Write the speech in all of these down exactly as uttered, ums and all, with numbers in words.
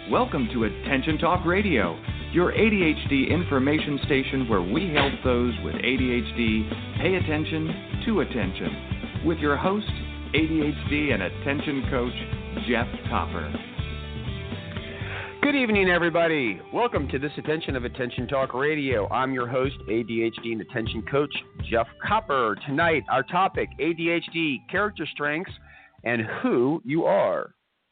Welcome to Attention Talk Radio, your A D H D information station where we help those with A D H D pay attention to attention. With your host, A D H D and attention coach, Jeff Copper. Good evening, everybody. Welcome to this edition of Attention Talk Radio. I'm your host, A D H D and attention coach, Jeff Copper. Tonight, our topic, A D H D character strengths and who you are.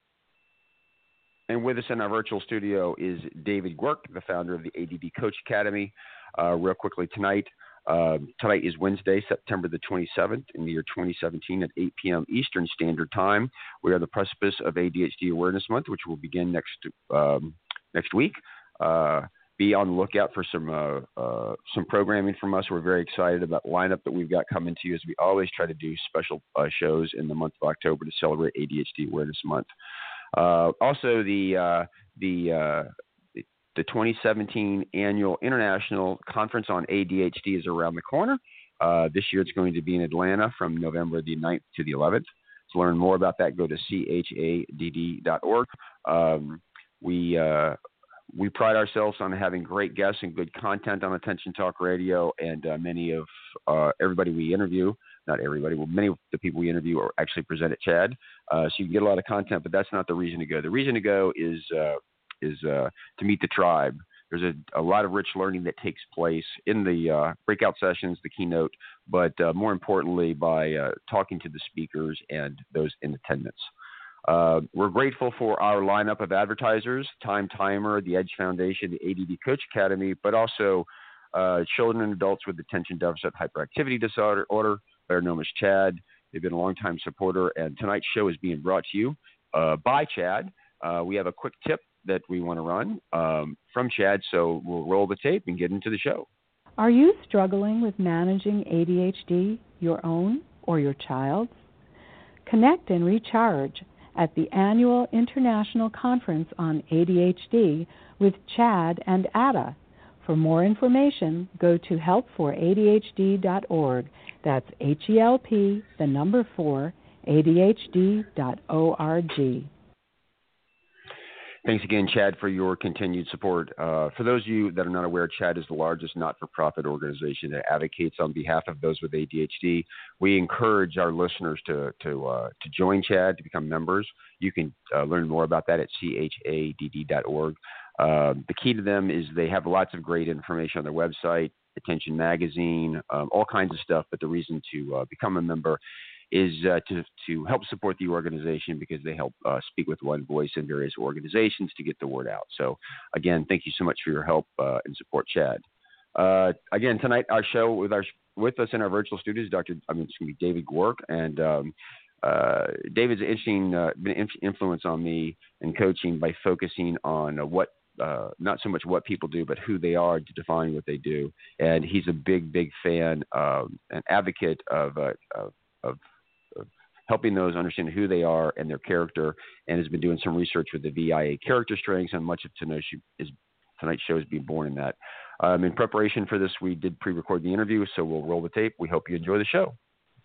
And with us in our virtual studio is David Gwerk, the founder of the A D D Coach Academy. Uh, real quickly tonight, uh, tonight is Wednesday, September the twenty-seventh in the year twenty seventeen at eight p.m. Eastern Standard Time. We are on the precipice of A D H D Awareness Month, which will begin next um, next week. Uh, be on the lookout for some uh, uh, some programming from us. We're very excited about the lineup that we've got coming to you, as we always try to do special uh, shows in the month of October to celebrate A D H D Awareness Month. Uh, also, the uh, the, uh, the twenty seventeen annual International Conference on A D H D is around the corner. Uh, this year, it's going to be in Atlanta from November the ninth to the eleventh. To learn more about that, go to C H A D D dot org. Um, we uh, we pride ourselves on having great guests and good content on Attention Talk Radio, and uh, many of uh, everybody we interview. Not everybody, well, many of the people we interview are actually present at CHAD, uh, so you can get a lot of content, but that's not the reason to go. The reason to go is uh, is uh, to meet the tribe. There's a, a lot of rich learning that takes place in the uh, breakout sessions, the keynote, but uh, more importantly by uh, talking to the speakers and those in attendance. Uh, we're grateful for our lineup of advertisers, Time Timer, the Edge Foundation, the A D D Coach Academy, but also uh, children and adults with attention deficit hyperactivity disorder, order, better known as CHAD. They've been a longtime supporter, and tonight's show is being brought to you uh, by CHAD. Uh, we have a quick tip that we want to run um, from CHAD, so we'll roll the tape and get into the show. Are you struggling with managing A D H D, your own or your child's? Connect and recharge at the annual International Conference on A D H D with CHAD and A D A. For more information, go to help for A D H D dot org. That's H E L P, the number four, A D H D dot org. Thanks again, CHAD, for your continued support. Uh, for those of you that are not aware, CHAD is the largest not-for-profit organization that advocates on behalf of those with A D H D. We encourage our listeners to to uh, to join CHAD, to become members. You can uh, learn more about that at C H A D D dot org. Uh, the key to them is they have lots of great information on their website, Attention Magazine, um, all kinds of stuff. But the reason to uh, become a member is uh, to, to help support the organization, because they help uh, speak with one voice in various organizations to get the word out. So, again, thank you so much for your help uh, and support, CHAD. Uh, again, tonight our show with our with us in our virtual studios, Doctor I mean, it's going to be David Gwerk, and um, uh, David's an interesting uh, been an influence on me in coaching by focusing on uh, what. Uh, not so much what people do, but who they are, to define what they do. And he's a big, big fan, um, an advocate of, uh, of, of, of helping those understand who they are and their character, and has been doing some research with the V I A character strengths, and much of tonight's show is being born in that. Um, in preparation for this, we did pre-record the interview, so we'll roll the tape. We hope you enjoy the show.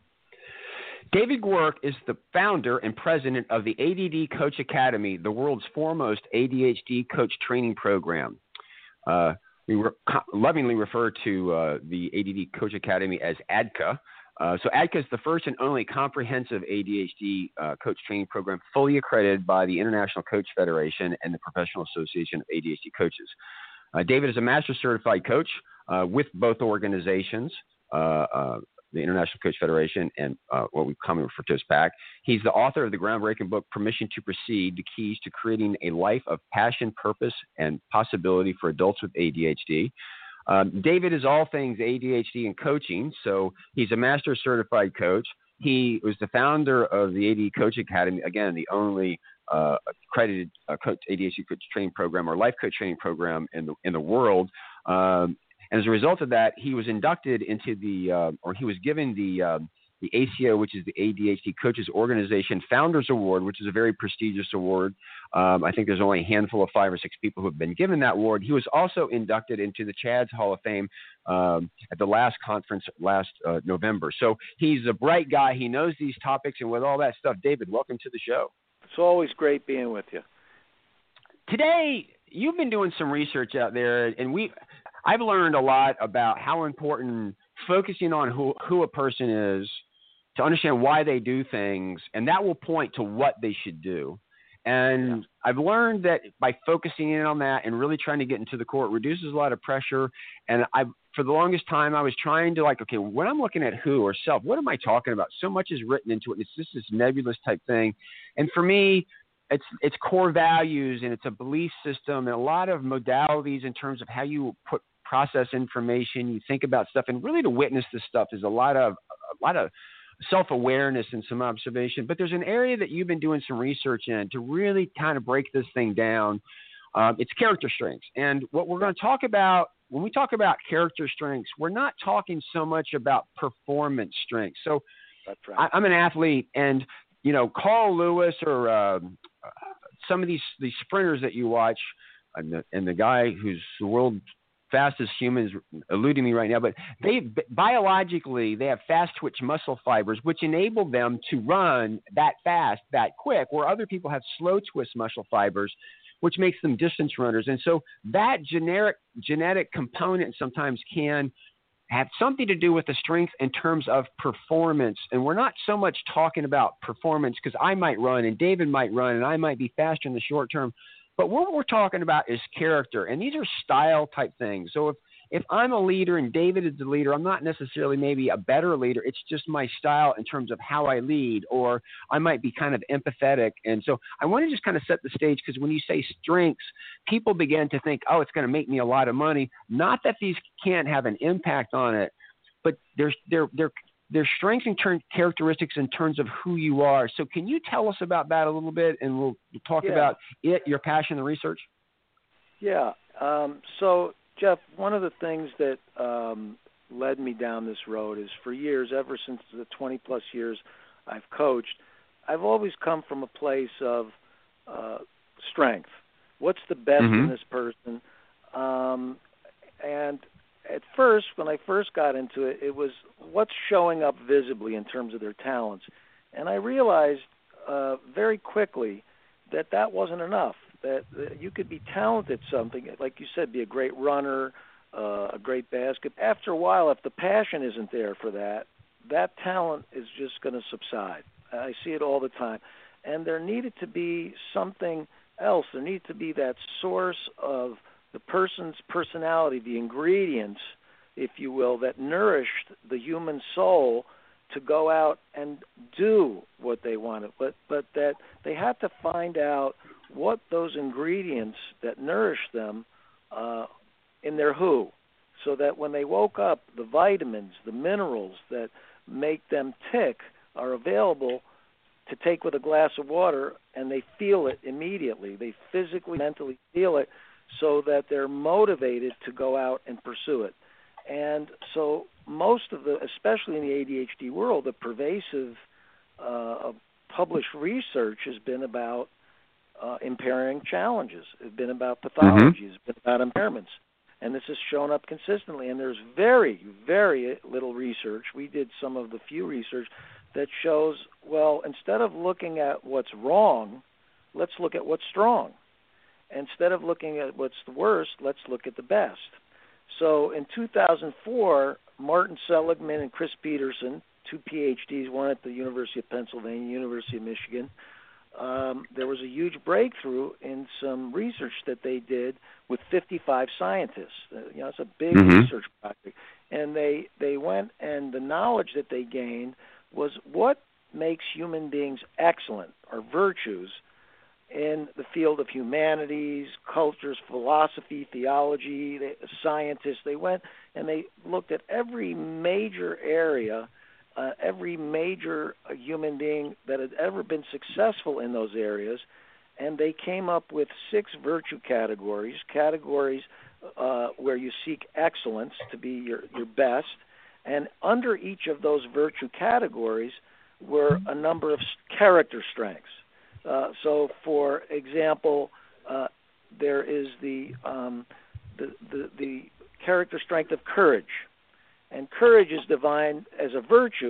David Gwerk is the founder and president of the A D D Coach Academy, the world's foremost A D H D coach training program. Uh, we re- lovingly refer to uh, the A D D Coach Academy as A D C A. Uh, so A D C A is the first and only comprehensive A D H D uh, coach training program fully accredited by the International Coach Federation and the Professional Association of A D H D Coaches. Uh, David is a master certified coach uh, with both organizations, uh, uh, the International Coach Federation and uh, what we commonly refer to as P A C. He's the author of the groundbreaking book, Permission to Proceed, The Keys to Creating a Life of Passion, Purpose, and Possibility for Adults with A D H D. Um, David is all things A D H D and coaching, so he's a master certified coach. He was the founder of the A D D Coach Academy, again, the only uh, accredited uh, coach, A D H D coach training program or life coach training program in the, in the world. Um, And as a result of that, he was inducted into the, uh, or he was given the uh, the A C O, which is the A D H D Coaches Organization Founders Award, which is a very prestigious award. Um, I think there's only a handful of five or six people who have been given that award. He was also inducted into the CHAD's Hall of Fame um, at the last conference last uh, November. So he's a bright guy. He knows these topics. And with all that stuff, David, welcome to the show. It's always great being with you. today you've been doing some research out there, and we, I've learned a lot about how important focusing on who, who a person is to understand why they do things, and that will point to what they should do. And yeah. I've learned that by focusing in on that and really trying to get into the core, it reduces a lot of pressure. And I, for the longest time, I was trying to like, okay, when I'm looking at who or self, what am I talking about? So much is written into it. It's just this nebulous type thing. And for me, it's it's core values, and it's a belief system, and a lot of modalities in terms of how you put process information, you think about stuff, and really to witness this stuff is a lot of a lot of self-awareness and some observation. But there's an area that you've been doing some research in to really kind of break this thing down. Um, it's character strengths. And what we're going to talk about, when we talk about character strengths, we're not talking so much about performance strengths. So That's right. I, I'm an athlete, and, you know, Carl Lewis or uh, some of these, these sprinters that you watch, and the, and the guy who's the world fastest human is eluding me right now, but they biologically, they have fast twitch muscle fibers, which enable them to run that fast, that quick, where other people have slow twist muscle fibers, which makes them distance runners. And so that generic genetic component sometimes can have something to do with the strength in terms of performance. And we're not so much talking about performance because I might run and David might run and I might be faster in the short term. But what we're talking about is character, and these are style type things. So if, if I'm a leader and David is the leader, I'm not necessarily maybe a better leader. It's just my style in terms of how I lead, or I might be kind of empathetic. And so I want to just kind of set the stage, because when you say strengths, people begin to think, oh, it's going to make me a lot of money. Not that these can't have an impact on it, but there's they're they're There's strengths and turn characteristics in terms of who you are. So can you tell us about that a little bit, and we'll talk yeah. about it, your passion, the research? Yeah. Um, so, Jeff, one of the things that um, led me down this road is for years, ever since the twenty-plus years I've coached, I've always come from a place of uh, strength. What's the best mm-hmm. in this person? Um, and at first, when I first got into it, it was what's showing up visibly in terms of their talents. And I realized uh, very quickly that that wasn't enough, that, that you could be talented at something, like you said, be a great runner, uh, a great basket. After a while, if the passion isn't there for that, that talent is just going to subside. I see it all the time. And there needed to be something else. There needed to be that source of the person's personality, the ingredients, if you will, that nourished the human soul to go out and do what they wanted, but but that they had to find out what those ingredients that nourished them uh, in their who, so that when they woke up, the vitamins, the minerals that make them tick are available to take with a glass of water, and they feel it immediately. They physically, mentally feel it, so that they're motivated to go out and pursue it. And so most of the, especially in the A D H D world, the pervasive uh, published research has been about uh, impairing challenges. It's been about pathology. Mm-hmm. It's been about impairments. And this has shown up consistently. And there's very, very little research. We did some of the few research that shows, well, instead of looking at what's wrong, let's look at what's strong. Instead of looking at what's the worst, let's look at the best. So in two thousand four, Martin Seligman and Chris Peterson, two P H Ds, one at the University of Pennsylvania, University of Michigan, um, there was a huge breakthrough in some research that they did with fifty-five scientists. Uh, you know, it's a big mm-hmm. research project. And they, they went, and the knowledge that they gained was what makes human beings excellent, or virtues, in the field of humanities, cultures, philosophy, theology, they, scientists. They went and they looked at every major area, uh, every major uh, human being that had ever been successful in those areas, and they came up with six virtue categories, categories uh, where you seek excellence to be your, your best, and under each of those virtue categories were a number of character strengths. Uh, so, for example, uh, there is the, um, the, the the character strength of courage, and courage is defined as a virtue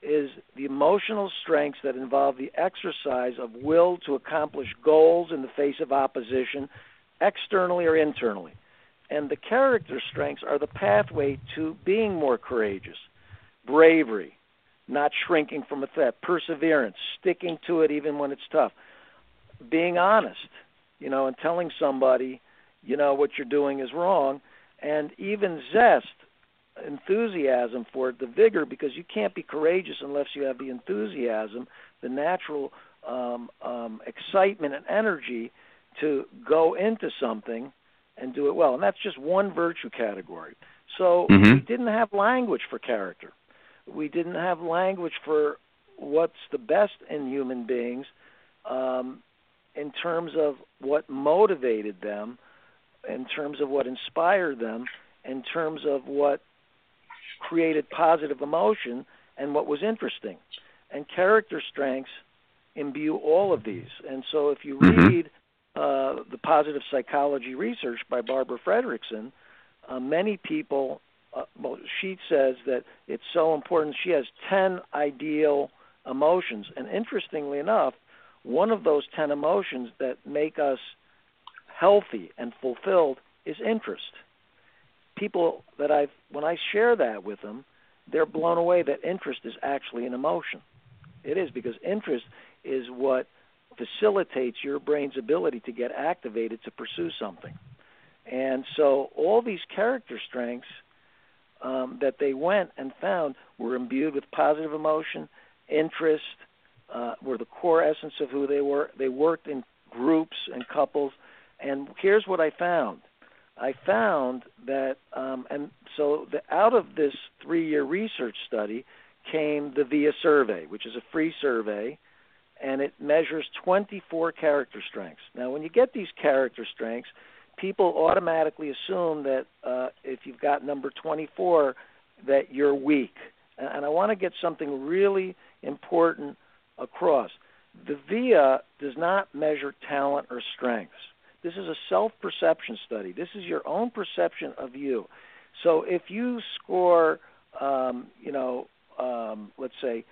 is the emotional strengths that involve the exercise of will to accomplish goals in the face of opposition, externally or internally. And the character strengths are the pathway to being more courageous, bravery, not shrinking from a threat, perseverance, sticking to it even when it's tough, being honest, you know, and telling somebody, you know, what you're doing is wrong, and even zest, enthusiasm for it, the vigor, because you can't be courageous unless you have the enthusiasm, the natural um, um, excitement and energy to go into something and do it well. And that's just one virtue category. So mm-hmm. we didn't have language for character. We didn't have language for what's the best in human beings um, in terms of what motivated them, in terms of what inspired them, in terms of what created positive emotion and what was interesting. And character strengths imbue all of these. And so if you read uh, the positive psychology research by Barbara Fredrickson, uh, many people, uh, well, she says that it's so important. She has ten ideal emotions. And interestingly enough, one of those ten emotions that make us healthy and fulfilled is interest. People that I've, when I share that with them, they're blown away that interest is actually an emotion. It is, because interest is what facilitates your brain's ability to get activated to pursue something. And so all these character strengths um, that they went and found were imbued with positive emotion, interest, uh, were the core essence of who they were. They worked in groups and couples. And here's what I found. I found that, um, and so the, out of this three-year research study came the V I A survey, which is a free survey, and it measures twenty-four character strengths. Now, when you get these character strengths, people automatically assume that uh, if you've got number twenty-four, that you're weak. And, and I want to get something really important across. The V I A does not measure talent or strengths. This is a self-perception study. This is your own perception of you. So if you score, um, you know, um, let's say,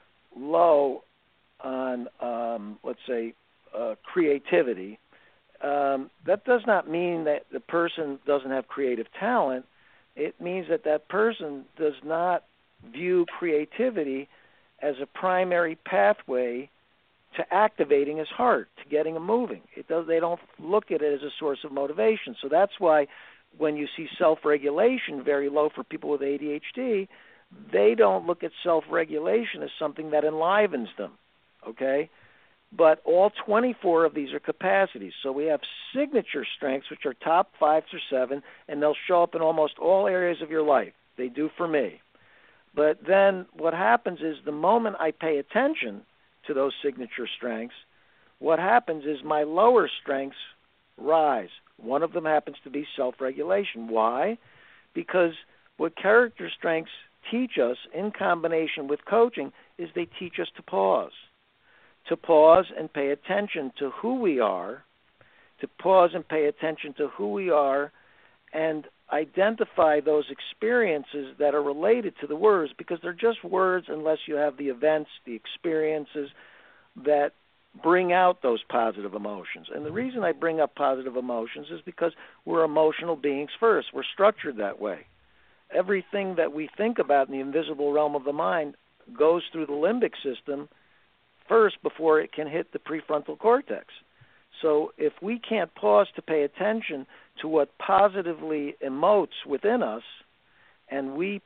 low on, um, let's say, uh, creativity, um, that does not mean that the person doesn't have creative talent. It means that that person does not view creativity as a primary pathway to activating his heart, to getting him moving. It does. They don't look at it as a source of motivation. So that's why when you see self-regulation very low for people with A D H D, they don't look at self-regulation as something that enlivens them, okay? But all twenty-four of these are capacities. So we have signature strengths, which are top five through seven, and they'll show up in almost all areas of your life. They do for me. But then what happens is the moment I pay attention to those signature strengths, what happens is my lower strengths rise. One of them happens to be self-regulation. Why? Because what character strengths teach us in combination with coaching is they teach us to pause. To pause and pay attention to who we are, to pause and pay attention to who we are, and identify those experiences that are related to the words, because they're just words unless you have the events, the experiences that bring out those positive emotions. And the reason I bring up positive emotions is because we're emotional beings first. We're structured that way. Everything that we think about in the invisible realm of the mind goes through the limbic system first before it can hit the prefrontal cortex. So if we can't pause to pay attention to what positively emotes within us, and we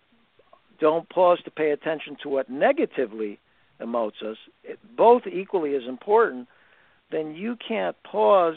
don't pause to pay attention to what negatively emotes us, it, both equally as important, then you can't pause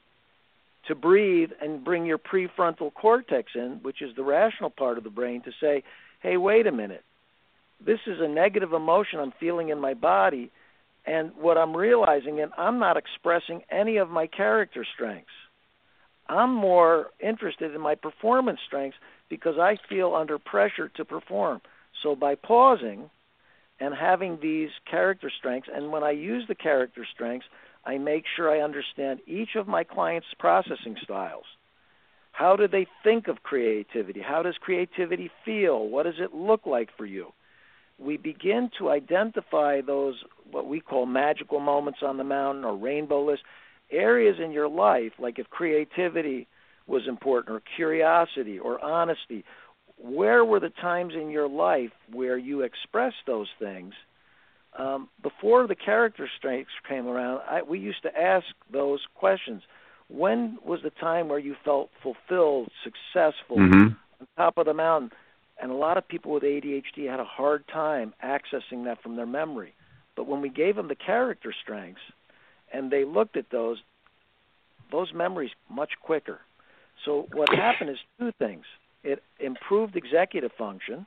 to breathe and bring your prefrontal cortex in, which is the rational part of the brain, to say, hey, wait a minute, this is a negative emotion I'm feeling in my body, and what I'm realizing is I'm not expressing any of my character strengths. I'm more interested in my performance strengths because I feel under pressure to perform. So by pausing and having these character strengths, and when I use the character strengths, I make sure I understand each of my clients' processing styles. How do they think of creativity? How does creativity feel? What does it look like for you? we begin to identify those, what we call magical moments on the mountain or rainbow list, areas in your life, like if creativity was important or curiosity or honesty, where were the times in your life where you expressed those things? Um, before the character strengths came around, I, we used to ask those questions. When was the time where you felt fulfilled, successful, mm-hmm. on top of the mountain? And a lot of people with A D H D had a hard time accessing that from their memory. But when we gave them the character strengths and they looked at those, those memories much quicker. So what happened is two things. It improved executive function.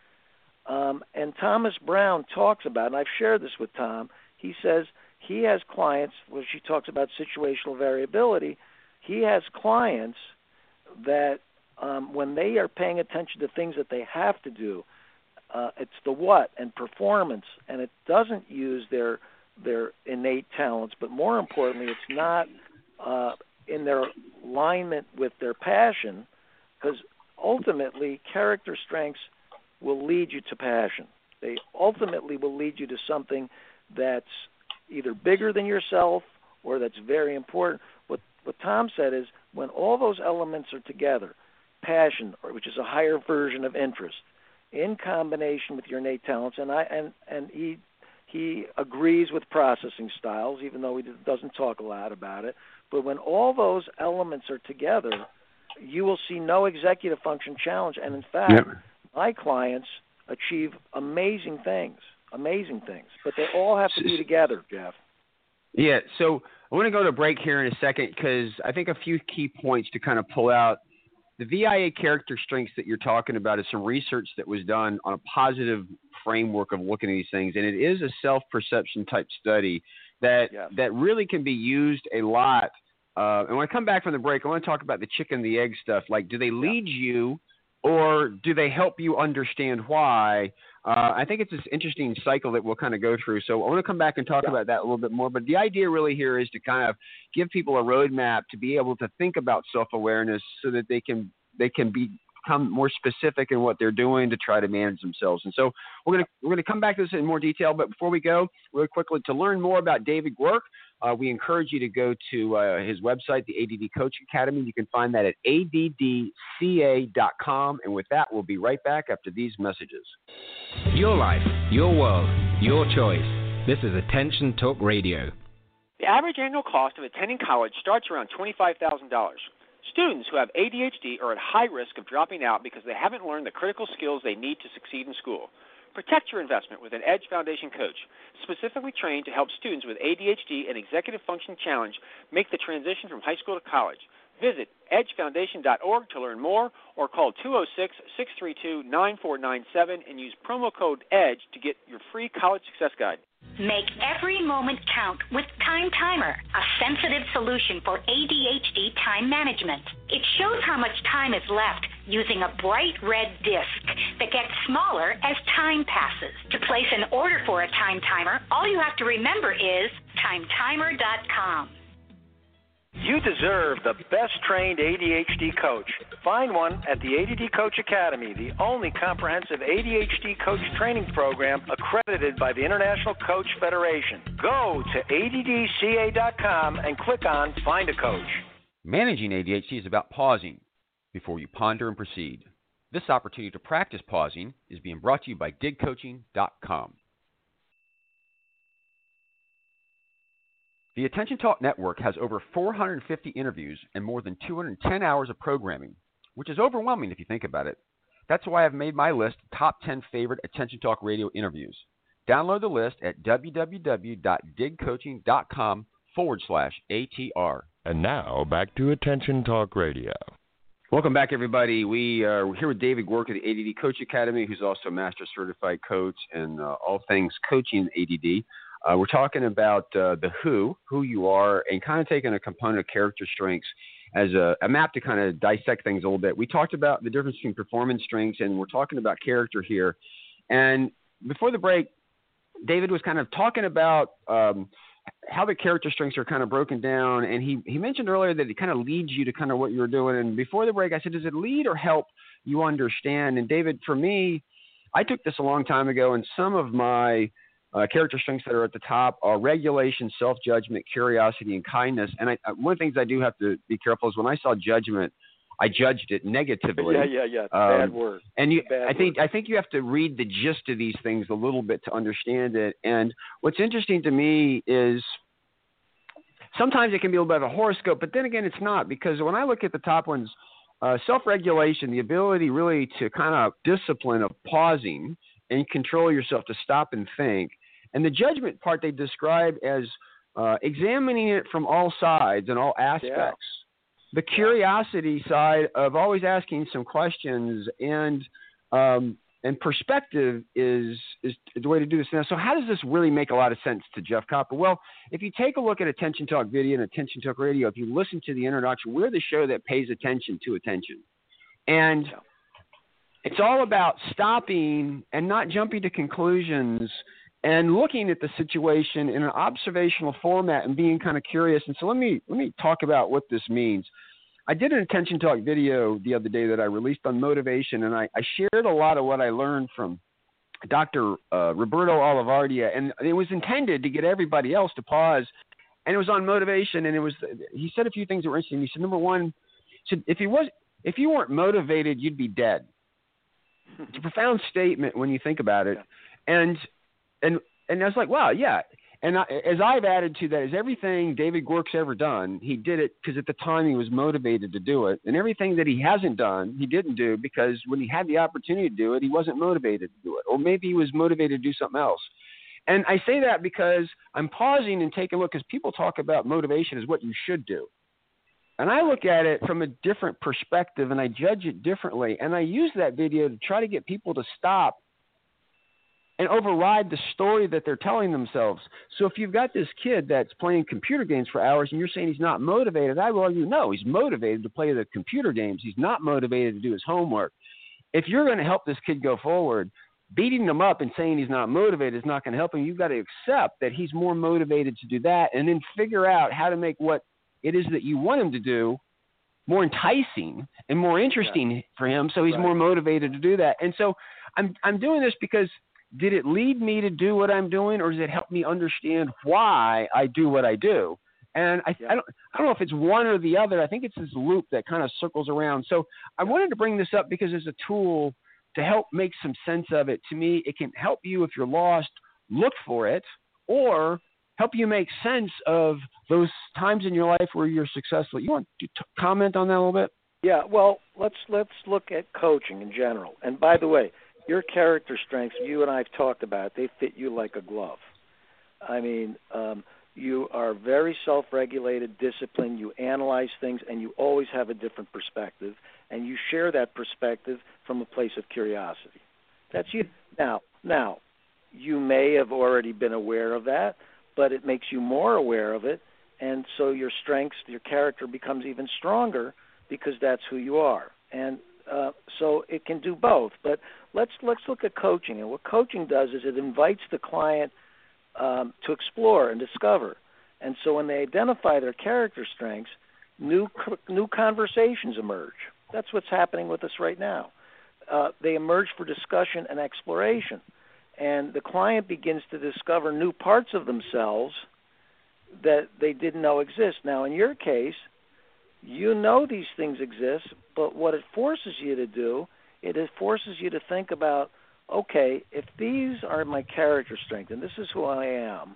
Um, and Thomas Brown talks about, and I've shared this with Tom, he says he has clients, where she talks about situational variability, he has clients that um, when they are paying attention to things that they have to do, uh, it's the what and performance, and it doesn't use their their innate talents, but more importantly, it's not uh, in their alignment with their passion, because ultimately character strengths will lead you to passion. They ultimately will lead you to something that's either bigger than yourself or that's very important. What what Tom said is when all those elements are together, passion, or which is a higher version of interest, in combination with your innate talents, and I and, and he he agrees with processing styles, even though he doesn't talk a lot about it. But when all those elements are together, you will see no executive function challenge. And in fact, yep. my clients achieve amazing things, amazing things. But they all have to be together, Jeff. Yeah, so I want to go to break here in a second because I think a few key points to kind of pull out. The V I A character strengths that you're talking about is some research that was done on a positive framework of looking at these things, and it is a self-perception type study that yes. that really can be used a lot. Uh, and when I come back from the break, I want to talk about the chicken and the egg stuff. Like, do they lead yeah. you, or do they help you understand why? Uh, I think it's this interesting cycle that we'll kind of go through. So I want to come back and talk yeah. about that a little bit more. But the idea really here is to kind of give people a roadmap to be able to think about self-awareness so that they can they can become more specific in what they're doing to try to manage themselves. And so we're going to we're going to come back to this in more detail. But before we go, really quickly, to learn more about David Gwerk, uh, we encourage you to go to uh, his website, the A D D Coach Academy. You can find that at A D D C A dot com. And with that, we'll be right back after these messages. Your life, your world, your choice. This is Attention Talk Radio. The average annual cost of attending college starts around twenty-five thousand dollars. Students who have A D H D are at high risk of dropping out because they haven't learned the critical skills they need to succeed in school. Protect your investment with an Edge Foundation coach, specifically trained to help students with A D H D and executive function challenge make the transition from high school to college. Visit edge foundation dot org to learn more or call two oh six, six three two, nine four nine seven and use promo code EDGE to get your free college success guide. Make every moment count with Time Timer, a sensitive solution for A D H D time management. It shows how much time is left using a bright red disc that gets smaller as time passes. To place an order for a Time Timer, all you have to remember is time timer dot com. You deserve the best-trained A D H D coach. Find one at the A D D Coach Academy, the only comprehensive A D H D coach training program accredited by the International Coach Federation. Go to A D D C A dot com and click on Find a Coach. Managing A D H D is about pausing before you ponder and proceed. This opportunity to practice pausing is being brought to you by dig coaching dot com. The Attention Talk Network has over four hundred fifty interviews and more than two hundred ten hours of programming, which is overwhelming if you think about it. That's why I've made my list top ten favorite Attention Talk Radio interviews. Download the list at w w w dot dig coaching dot com forward slash A T R. And now back to Attention Talk Radio. Welcome back, everybody. We are here with David Gwerk of the A D D Coach Academy, who's also a Master Certified Coach and uh, all things coaching A D D. Uh, we're talking about uh, the who, who you are, and kind of taking a component of character strengths as a, a map to kind of dissect things a little bit. We talked about the difference between performance strengths, and we're talking about character here. And before the break, David was kind of talking about um, how the character strengths are kind of broken down, and he, he mentioned earlier that it kind of leads you to kind of what you were doing. And before the break, I said, does it lead or help you understand? And David, for me, I took this a long time ago, and some of my uh, character strengths that are at the top are regulation, self-judgment, curiosity, and kindness. And I, one of the things I do have to be careful is when I saw judgment, I judged it negatively. Yeah, yeah, yeah. Um, Bad word. And you, Bad I think word. I think you have to read the gist of these things a little bit to understand it. And what's interesting to me is sometimes it can be a little bit of a horoscope, but then again, it's not, because when I look at the top ones, uh, self-regulation, the ability really to kind of discipline of pausing and control yourself to stop and think, and the judgment part they describe as uh, examining it from all sides and all aspects. Yeah. The curiosity side of always asking some questions, and um, and perspective is is the way to do this. Now, so how does this really make a lot of sense to Jeff Copper? Well, if you take a look at Attention Talk Video and Attention Talk Radio, if you listen to the introduction, we're the show that pays attention to attention. And it's all about stopping and not jumping to conclusions and looking at the situation in an observational format and being kind of curious. And so let me let me talk about what this means. I did an Attention Talk video the other day that I released on motivation, and I, I shared a lot of what I learned from Doctor Uh, Roberto Olivardia, and it was intended to get everybody else to pause. And it was on motivation, and it was he said a few things that were interesting. He said, number one, he said, if he was if you weren't motivated, you'd be dead. It's a profound statement when you think about it, and And and I was like, wow, yeah. And I, as I've added to that, is everything David Gork's ever done, he did it because at the time he was motivated to do it. And everything that he hasn't done, he didn't do because when he had the opportunity to do it, he wasn't motivated to do it. Or maybe he was motivated to do something else. And I say that because I'm pausing and taking a look, because people talk about motivation as what you should do. And I look at it from a different perspective, and I judge it differently. And I use that video to try to get people to stop and override the story that they're telling themselves. So if you've got this kid that's playing computer games for hours and you're saying he's not motivated, I will argue, no, he's motivated to play the computer games. He's not motivated to do his homework. If you're going to help this kid go forward, beating him up and saying he's not motivated is not going to help him. You've got to accept that he's more motivated to do that, and then figure out how to make what it is that you want him to do more enticing and more interesting yeah. for him, so he's right. more motivated to do that. And so I'm I'm doing this because did it lead me to do what I'm doing, or does it help me understand why I do what I do? And I, yeah. I don't I don't know if it's one or the other. I think it's this loop that kind of circles around. So I wanted to bring this up because it's a tool to help make some sense of it. To me, it can help you if you're lost, look for it, or help you make sense of those times in your life where you're successful. You want to t- comment on that a little bit? Yeah, well, let's let's look at coaching in general. And by the way, your character strengths, you and I have talked about, they fit you like a glove. I mean, um, you are very self-regulated, disciplined, you analyze things, and you always have a different perspective, and you share that perspective from a place of curiosity. That's you. Now, now, you may have already been aware of that, but it makes you more aware of it, and so your strengths, your character becomes even stronger because that's who you are. And uh, so it can do both. But let's let's look at coaching. And what coaching does is it invites the client um, to explore and discover. And so when they identify their character strengths, new new conversations emerge. That's what's happening with us right now. Uh, they emerge for discussion and exploration. And the client begins to discover new parts of themselves that they didn't know exist. Now, in your case, you know these things exist, but what it forces you to do, it forces you to think about, okay, if these are my character strengths and this is who I am,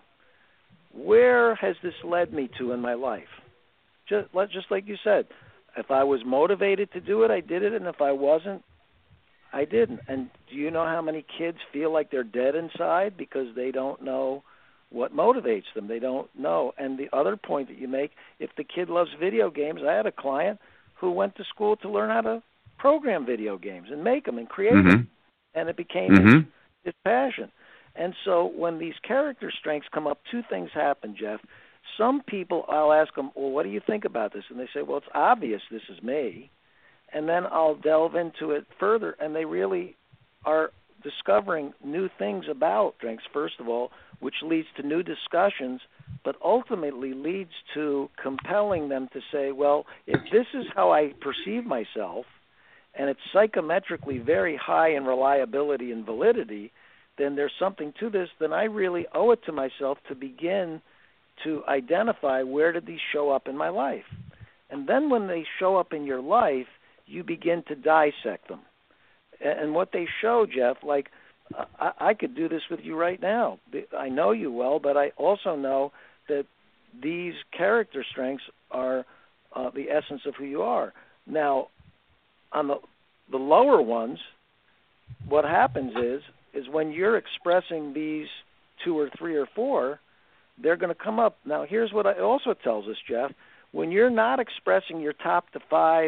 where has this led me to in my life? Just, just like you said, if I was motivated to do it, I did it, and if I wasn't, I didn't. And do you know how many kids feel like they're dead inside because they don't know what motivates them? They don't know. And the other point that you make, if the kid loves video games, I had a client who went to school to learn how to program video games and make them and create mm-hmm. them, and it became mm-hmm. his, his passion. And so when these character strengths come up, two things happen, Jeff. Some people, I'll ask them, well, what do you think about this? And they say, well, it's obvious this is me. And then I'll delve into it further, and they really are discovering new things about strengths, first of all, which leads to new discussions, but ultimately leads to compelling them to say, well, if this is how I perceive myself, and it's psychometrically very high in reliability and validity, then there's something to this, then I really owe it to myself to begin to identify where did these show up in my life. And then when they show up in your life, you begin to dissect them. And what they show, Jeff, like I, I could do this with you right now. I know you well, but I also know that these character strengths are uh, the essence of who you are. Now, on the the lower ones, what happens is is when you're expressing these two or three or four, they're going to come up. Now, here's what it also tells us, Jeff. When you're not expressing your top to five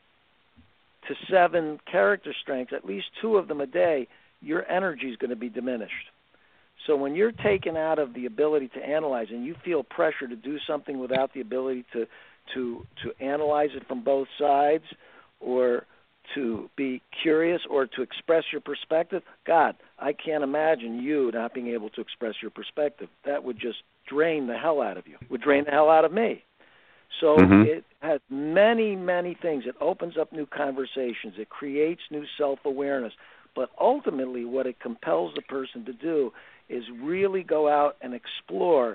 to seven character strengths, at least two of them a day, your energy is going to be diminished. So when you're taken out of the ability to analyze and you feel pressure to do something without the ability to to to analyze it from both sides, or to be curious, or to express your perspective, God, I can't imagine you not being able to express your perspective. That would just drain the hell out of you. It would drain the hell out of me. So mm-hmm. It has many, many things. It opens up new conversations. It creates new self-awareness. But ultimately what it compels the person to do is really go out and explore,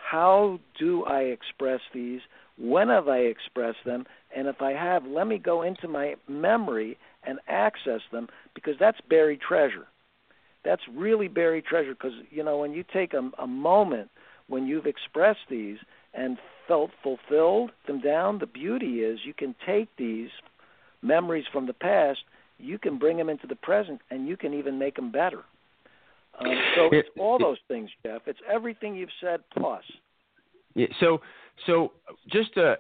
how do I express these? When have I expressed them? And if I have, let me go into my memory and access them, because that's buried treasure. That's really buried treasure, because, you know, when you take a, a moment when you've expressed these and felt fulfilled them down, the beauty is you can take these memories from the past, you can bring them into the present, and you can even make them better. Um, so it's all those things, Jeff. It's everything you've said plus. Yeah, so so just to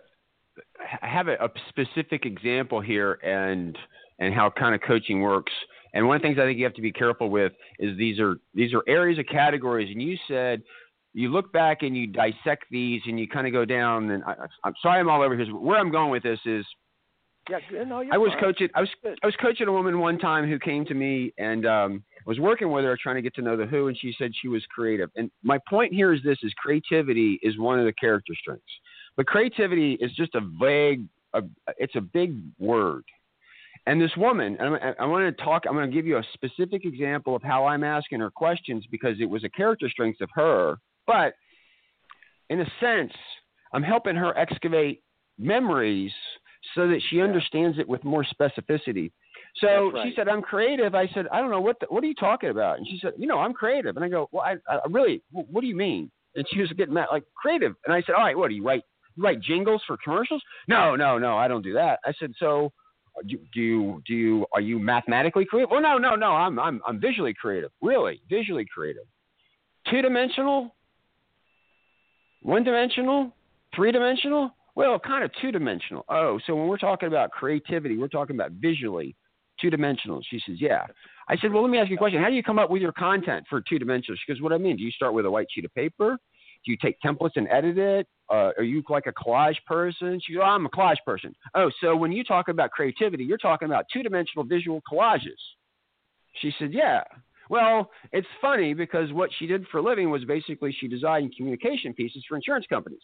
have a, a specific example here and and how kind of coaching works. And one of the things I think you have to be careful with is these are these are areas of categories. And you said you look back and you dissect these and you kind of go down. And I, I'm sorry I'm all over here. Where I'm going with this is, yeah, no, you're I was fine. coaching. I was I was coaching a woman one time who came to me and um, was working with her, trying to get to know the who, and she said she was creative. And my point here is this: is creativity is one of the character strengths, but creativity is just a vague. A, it's a big word. And this woman, and I, I want to talk. I'm going to give you a specific example of how I'm asking her questions, because it was a character strength of her. But in a sense, I'm helping her excavate memories so that she understands it with more specificity. So right. She said, I'm creative. I said, I don't know, what the, what are you talking about? And she said, you know, I'm creative. And I go, well, I, I really, what do you mean? And she was getting mad, like, creative. And I said, all right, what do you write? You write jingles for commercials? No, no, no, I don't do that. I said, so do, do you, do you, are you mathematically creative? Well, no, no, no, I'm, I'm, I'm visually creative. Really? Visually creative. Two-dimensional? One-dimensional? Three-dimensional? Well, kind of two-dimensional. Oh, so when we're talking about creativity, we're talking about visually two-dimensional. She says, yeah. I said, well, let me ask you a question. How do you come up with your content for two-dimensional? She goes, what do I mean? Do you start with a white sheet of paper? Do you take templates and edit it? Uh, are you like a collage person? She goes, oh, I'm a collage person. Oh, so when you talk about creativity, you're talking about two-dimensional visual collages. She said, yeah. Well, it's funny because what she did for a living was basically she designed communication pieces for insurance companies.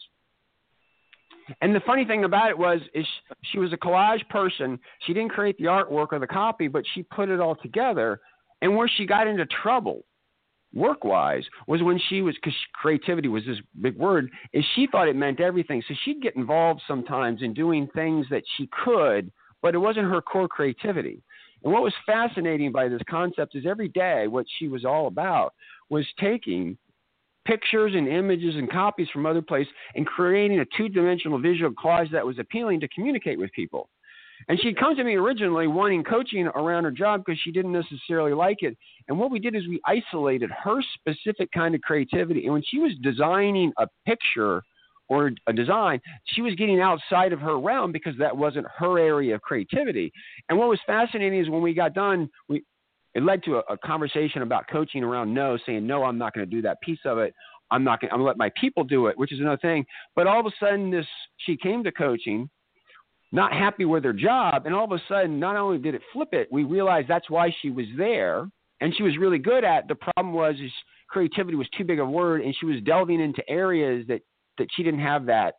And the funny thing about it was is she was a collage person. She didn't create the artwork or the copy, but she put it all together. And where she got into trouble work-wise was when she was, because creativity was this big word, is she thought it meant everything. So she'd get involved sometimes in doing things that she could, but it wasn't her core creativity. And what was fascinating by this concept is every day what she was all about was taking pictures and images and copies from other places and creating a two-dimensional visual collage that was appealing to communicate with people. And she'd come to me originally wanting coaching around her job because she didn't necessarily like it. And what we did is we isolated her specific kind of creativity. And when she was designing a picture or a design, she was getting outside of her realm because that wasn't her area of creativity. And what was fascinating is when we got done, we it led to a, a conversation about coaching around no, saying, no, I'm not going to do that piece of it. I'm not going to, I'm going to let my people do it, which is another thing. But all of a sudden this, she came to coaching, not happy with her job. And all of a sudden, not only did it flip it, we realized that's why she was there. And she was really good at it. The problem was is creativity was too big a word. And she was delving into areas that, that she didn't have that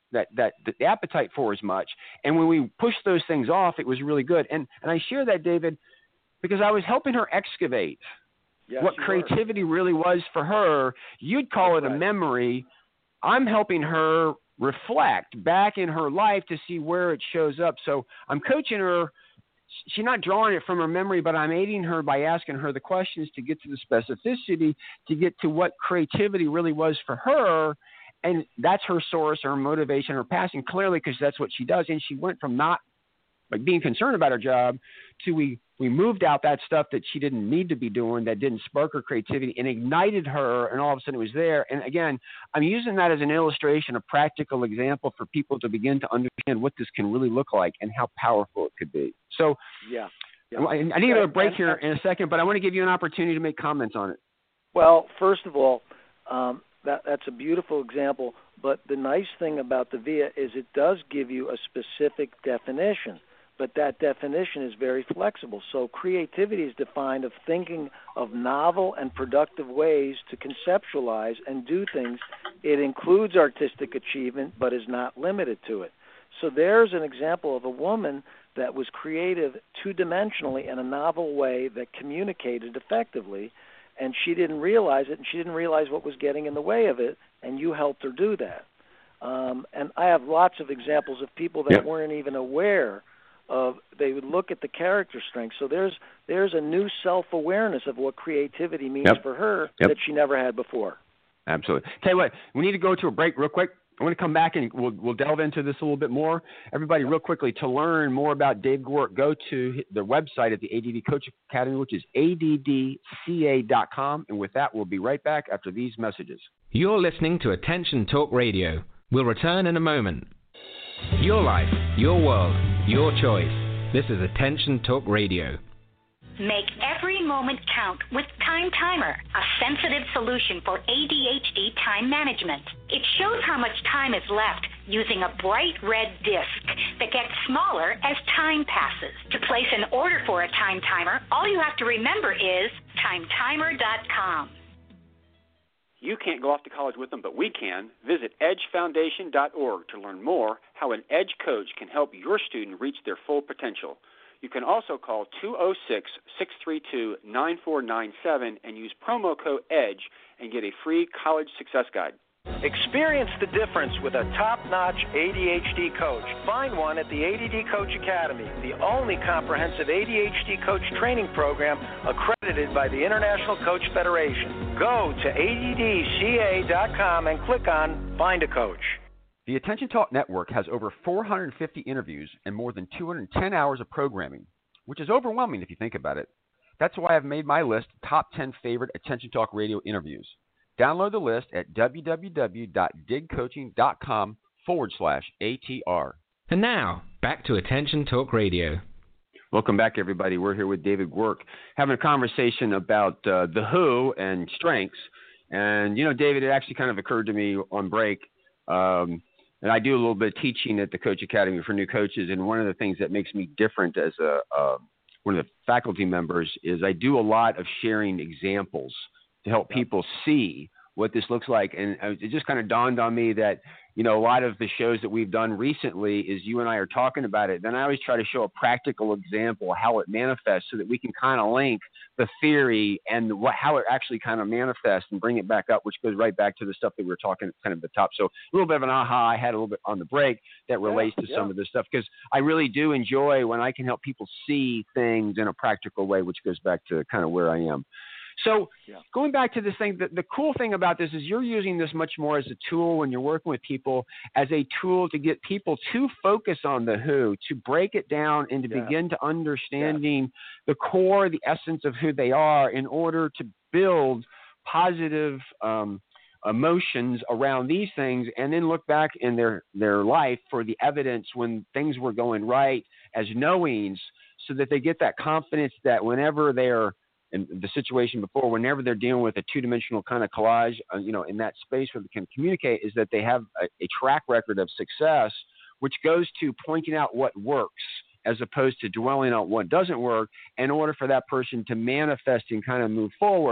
that, that the appetite for as much. And when we pushed those things off, it was really good. And, and I share that, David, because I was helping her excavate yes, what creativity were. really was for her. You'd call That's it right. a memory. I'm helping her reflect back in her life to see where it shows up. So I'm coaching her. She's not drawing it from her memory, but I'm aiding her by asking her the questions to get to the specificity, to get to what creativity really was for her. And that's her source, her motivation, her passion, clearly, because that's what she does. And she went from not like being concerned about her job to we, we moved out that stuff that she didn't need to be doing, that didn't spark her creativity, and ignited her, and all of a sudden it was there. And again, I'm using that as an illustration, a practical example for people to begin to understand what this can really look like and how powerful it could be. So yeah, yeah. I, I need to go to a break here in a second, but I want to give you an opportunity to make comments on it. Well, first of all, um, that, that's a beautiful example, but the nice thing about the V I A is it does give you a specific definition. But that definition is very flexible. So creativity is defined of thinking of novel and productive ways to conceptualize and do things. It includes artistic achievement, but is not limited to it. So there's an example of a woman that was creative two-dimensionally in a novel way that communicated effectively, and she didn't realize it, and she didn't realize what was getting in the way of it, and you helped her do that. Um, and I have lots of examples of people that Yep. weren't even aware of, they would look at the character strengths. So there's there's a new self-awareness of what creativity means Yep. for her Yep. that she never had before. Absolutely. Tell you what, we need to go to a break real quick. I want to come back and we'll we'll delve into this a little bit more. Everybody, real quickly, to learn more about Dave Gwork, go to the website at the A D D Coach Academy, which is A D D C A dot com. And with that, we'll be right back after these messages. You're listening to Attention Talk Radio. We'll return in a moment. Your life, your world, your choice. This is Attention Talk Radio. Make every moment count with Time Timer, a sensitive solution for A D H D time management. It shows how much time is left using a bright red disc that gets smaller as time passes. To place an order for a Time Timer, all you have to remember is time timer dot com. You can't go off to college with them, but we can. Visit edge foundation dot org to learn more how an EDGE coach can help your student reach their full potential. You can also call two oh six, six three two, nine four nine seven and use promo code EDGE and get a free college success guide. Experience the difference with a top-notch A D H D coach. Find one at the A D D Coach Academy, the only comprehensive A D H D coach training program accredited by the International Coach Federation. Go to A D D C A dot com and click on Find a Coach. The Attention Talk Network has over four hundred fifty interviews and more than two hundred ten hours of programming, which is overwhelming if you think about it. That's why I've made my list top ten favorite Attention Talk Radio interviews. Download the list at www.digcoaching.com forward slash ATR. And now, back to Attention Talk Radio. Welcome back, everybody. We're here with David Gwork, having a conversation about uh, the who and strengths. And, you know, David, it actually kind of occurred to me on break, um, and I do a little bit of teaching at the Coach Academy for new coaches, and one of the things that makes me different as a uh, one of the faculty members is I do a lot of sharing examples to help people see what this looks like. And it just kind of dawned on me that, you know, a lot of the shows that we've done recently is you and I are talking about it. Then I always try to show a practical example of how it manifests so that we can kind of link the theory and what, how it actually kind of manifests and bring it back up, which goes right back to the stuff that we were talking kind of at the top. So a little bit of an aha I had a little bit on the break that relates yeah, to yeah. some of this stuff, because I really do enjoy when I can help people see things in a practical way, which goes back to kind of where I am. So yeah. going back to this thing, the, the cool thing about this is you're using this much more as a tool when you're working with people, as a tool to get people to focus on the who, to break it down and to yeah. begin to understanding yeah. the core, the essence of who they are in order to build positive um, emotions around these things, and then look back in their, their life for the evidence when things were going right as knowings, so that they get that confidence that whenever they're in the situation before, whenever they're dealing with a two-dimensional kind of collage, uh, you know, in that space where they can communicate, is that they have a, a track record of success, which goes to pointing out what works as opposed to dwelling on what doesn't work in order for that person to manifest and kind of move forward.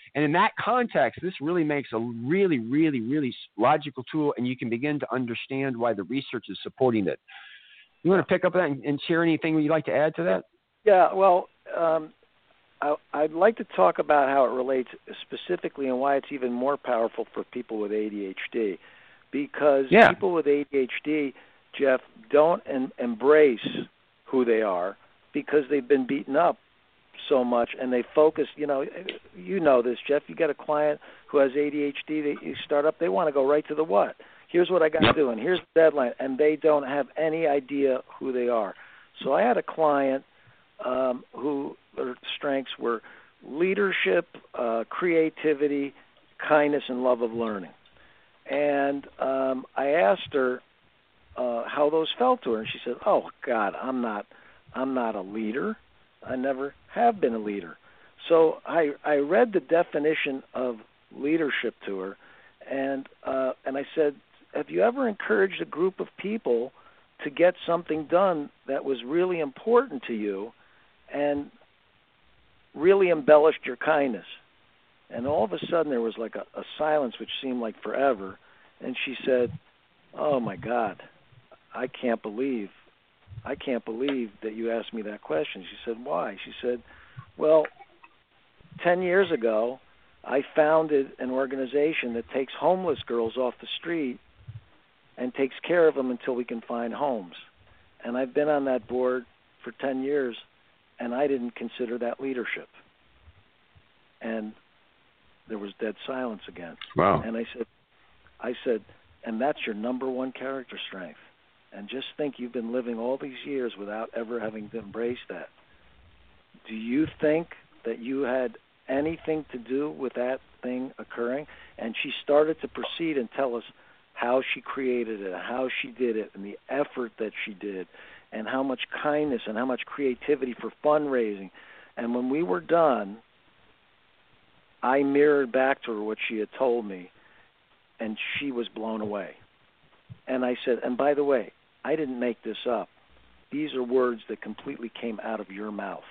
And in that context, this really makes a really, really, really logical tool, and you can begin to understand why the research is supporting it. You want to pick up that and, and share anything you'd like to add to that? Yeah, well, um, I, I'd like to talk about how it relates specifically and why it's even more powerful for people with A D H D. Because yeah. people with A D H D, Jeff, don't en- embrace who they are because they've been beaten up so much, and they focus, you know, you know this, Jeff, you get a client who has A D H D, they, you start up, they want to go right to the what. Here's what I got to do, and here's the deadline, and they don't have any idea who they are. So I had a client um, who their strengths were leadership, uh, creativity, kindness, and love of learning. And um, I asked her uh, how those felt to her, and she said, "Oh God, I'm not, I'm not a leader. I never have been a leader." So I I read the definition of leadership to her, and uh, and I said, "Have you ever encouraged a group of people to get something done that was really important to you, and really embellished your kindness?" And all of a sudden there was like a, a silence which seemed like forever. And she said, "Oh my God, I can't believe, I can't believe that you asked me that question." She said, "Why?" She said, "Well, ten years ago, I founded an organization that takes homeless girls off the street and takes care of them until we can find homes. And I've been on that board for ten years, and I didn't consider that leadership." And there was dead silence again. Wow. And I said, I said, "And that's your number one character strength. And just think you've been living all these years without ever having to embrace that. Do you think that you had anything to do with that thing occurring?" And she started to proceed and tell us how she created it, how she did it, and the effort that she did, and how much kindness and how much creativity for fundraising. And when we were done, I mirrored back to her what she had told me, and she was blown away. And I said, "And by the way, I didn't make this up. These are words that completely came out of your mouth.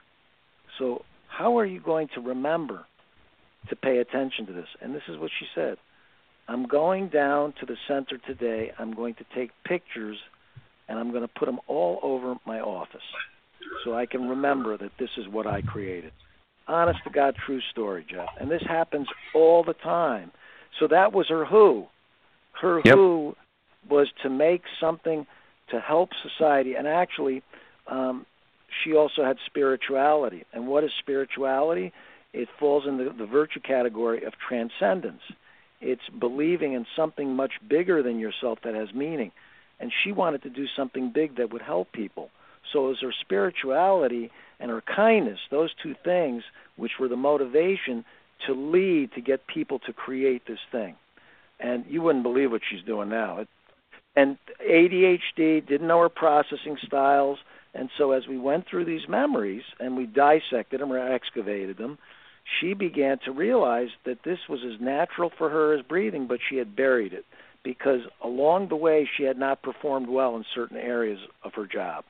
So how are you going to remember to pay attention to this?" And this is what she said. "I'm going down to the center today. I'm going to take pictures, and I'm going to put them all over my office so I can remember that this is what I created." Honest to God, true story, Jeff. And this happens all the time. So that was her who. Her yep. who was to make something to help society. And actually, um, she also had spirituality. And what is spirituality? It falls in the, the virtue category of transcendence. It's believing in something much bigger than yourself that has meaning. And she wanted to do something big that would help people. So it was her spirituality and her kindness, those two things, which were the motivation to lead, to get people to create this thing. And you wouldn't believe what she's doing now. It, and A D H D, didn't know her processing styles, and so as we went through these memories and we dissected them or excavated them, she began to realize that this was as natural for her as breathing, but she had buried it because along the way she had not performed well in certain areas of her job.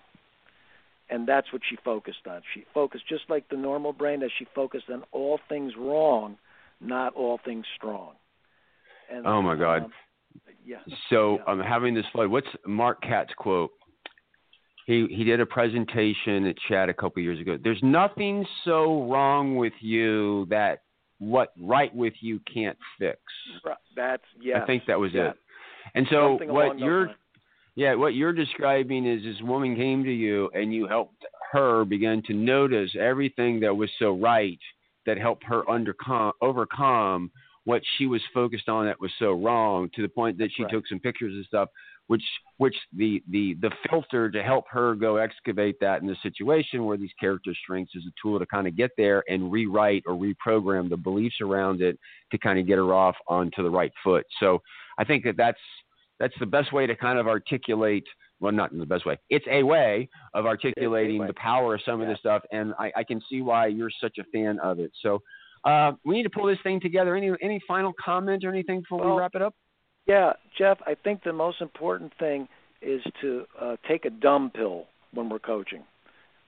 And that's what she focused on. She focused, just like the normal brain, that she focused on all things wrong, not all things strong. And, oh, my God. Um, yeah. So yeah. I'm having this flood. What's Mark Katz's quote? He he did a presentation at Chat a couple years ago. "There's nothing so wrong with you that what right with you can't fix." That's, yes. I think that was yeah. it. And so Something what you're lines. Yeah, what you're describing is this woman came to you and you helped her begin to notice everything that was so right that helped her undercome, overcome what she was focused on that was so wrong, to the point that she right. took some pictures and stuff, which which the, the, the filter to help her go excavate that in the situation where these character strengths is a tool to kind of get there and rewrite or reprogram the beliefs around it to kind of get her off onto the right foot. So I think that that's, That's the best way to kind of articulate, well, not in the best way. It's a way of articulating way. the power of some yeah. of this stuff, and I, I can see why you're such a fan of it. So uh, we need to pull this thing together. Any any final comment or anything before well, we wrap it up? Yeah, Jeff, I think the most important thing is to uh, take a dumb pill when we're coaching.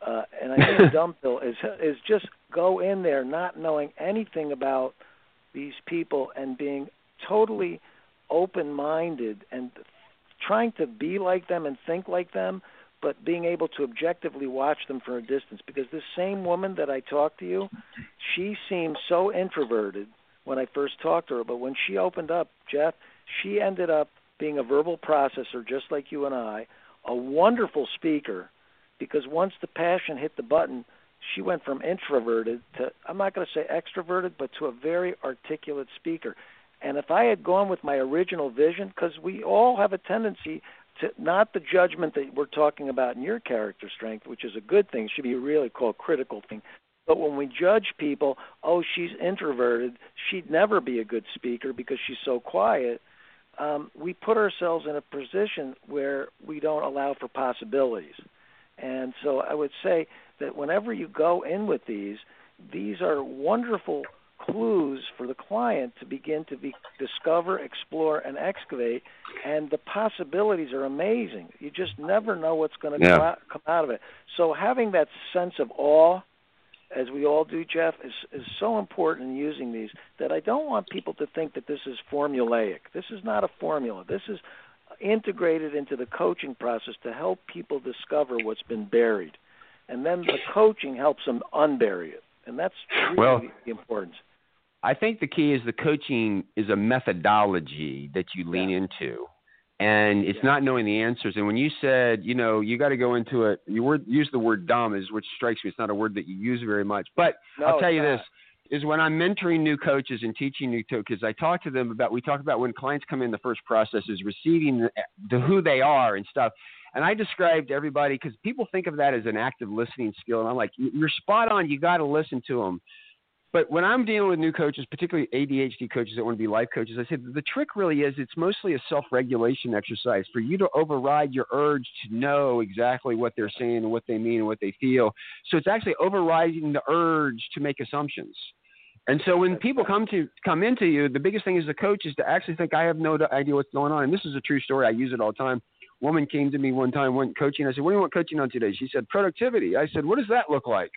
Uh, and I think dumb pill is is just go in there not knowing anything about these people and being totally open-minded and trying to be like them and think like them, but being able to objectively watch them from a distance. Because this same woman that I talked to you, she seemed so introverted when I first talked to her, but when she opened up, Jeff, she ended up being a verbal processor just like you and I, a wonderful speaker, because once the passion hit the button, she went from introverted to, I'm not going to say extroverted, but to a very articulate speaker. And if I had gone with my original vision, because we all have a tendency to, not the judgment that we're talking about in your character strength, which is a good thing, should be really called critical thing, but when we judge people, oh, she's introverted, she'd never be a good speaker because she's so quiet, um, we put ourselves in a position where we don't allow for possibilities. And so I would say that whenever you go in with these, these are wonderful clues for the client to begin to be, discover, explore, and excavate, and the possibilities are amazing. You just never know what's going to yeah. come out of it. So having that sense of awe, as we all do, Jeff, is, is so important in using these that I don't want people to think that this is formulaic. This is not a formula. This is integrated into the coaching process to help people discover what's been buried. And then the coaching helps them unbury it. And that's really well, the importance. I think the key is the coaching is a methodology that you lean yeah. into. And it's yeah. not knowing the answers. And when you said, you know, you got to go into it, you word, use the word dumb, is which strikes me. It's not a word that you use very much. But no, I'll tell you not. this, is when I'm mentoring new coaches and teaching new coaches, I talk to them about, we talk about when clients come in, the first process is receiving the, the who they are and stuff. And I described to everybody, because people think of that as an active listening skill. And I'm like, you're spot on. You got to listen to them. But when I'm dealing with new coaches, particularly A D H D coaches that want to be life coaches, I said the trick really is it's mostly a self-regulation exercise for you to override your urge to know exactly what they're saying and what they mean and what they feel. So it's actually overriding the urge to make assumptions. And so when people come to come into you, the biggest thing as a coach is to actually think, I have no idea what's going on. And this is a true story. I use it all the time. A woman came to me one time, went coaching. I said, what do you want coaching on today? She said, productivity. I said, what does that look like?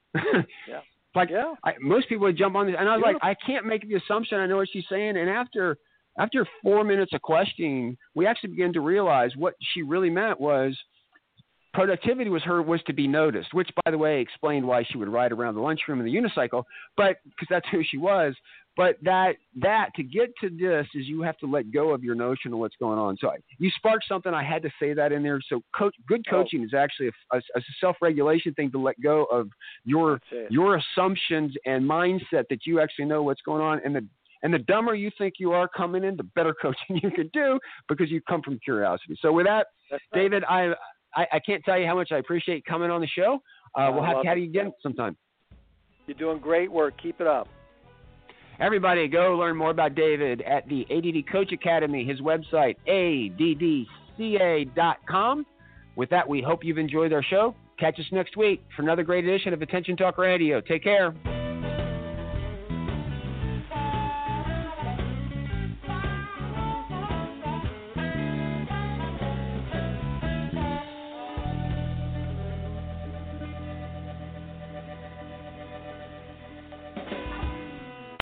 yeah. Like yeah. I, most people would jump on this, and I was Beautiful. like, I can't make the assumption I know what she's saying. And after after four minutes of questioning, we actually began to realize what she really meant was productivity was her was to be noticed, which, by the way, explained why she would ride around the lunchroom in the unicycle, but because that's who she was. But that that to get to this is you have to let go of your notion of what's going on. So I, you sparked something. I had to say that in there. So coach, good coaching oh. is actually a, a, a self-regulation thing to let go of your your assumptions and mindset that you actually know what's going on. And the and the dumber you think you are coming in, the better coaching you can do because you come from curiosity. So with that, That's David, right. I, I I can't tell you how much I appreciate coming on the show. Uh, we'll have to have you again sometime. You're doing great work. Keep it up. Everybody, go learn more about David at the A D D Coach Academy, his website, A D D C A dot com. With that, we hope you've enjoyed our show. Catch us next week for another great edition of Attention Talk Radio. Take care.